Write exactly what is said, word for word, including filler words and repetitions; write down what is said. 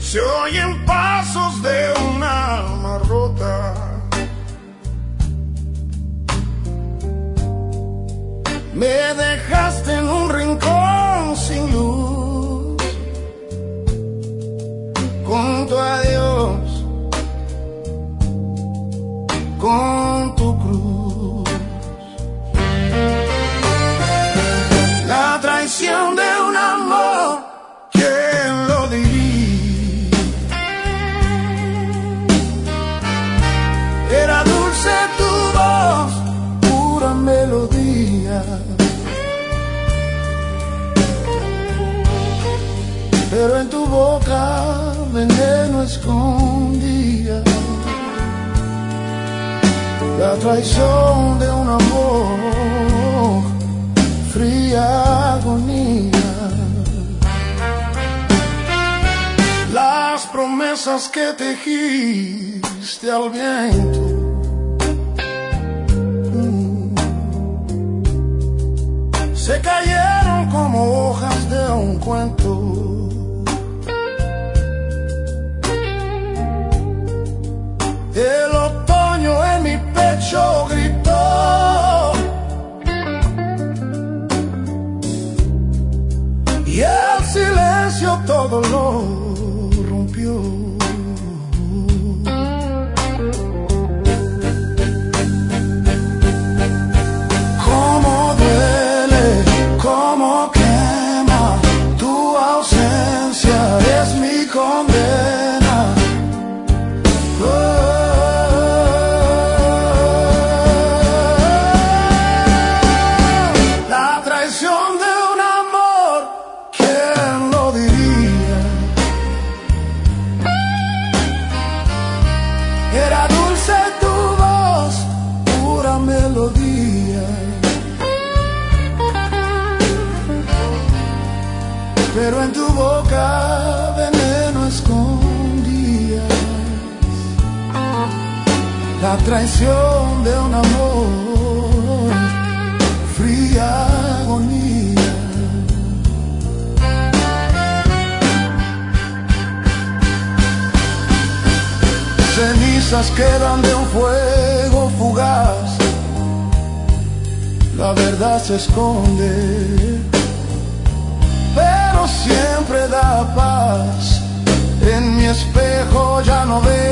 Se oyen pasos de un alma rota. Me dejaste en un rincón sin luz, junto a Dios, con tu cruz. La traición de un amor, ¿quién lo diría? Era dulce tu voz, pura melodía, pero en tu boca veneno escondía. La traición de un amor, fría agonía. Las promesas que tejiste al viento, mm, se cayeron como hojas de un cuento. El otoño en mi pecho gritó y el silencio todo lo rompió. Cómo duele, cómo quema, tu ausencia es mi condena. Oh, pero en tu boca veneno escondías. La traición de un amor, fría agonía. Cenizas quedan de un fuego fugaz, la verdad se esconde, pero siempre da paz. En mi espejo ya no veo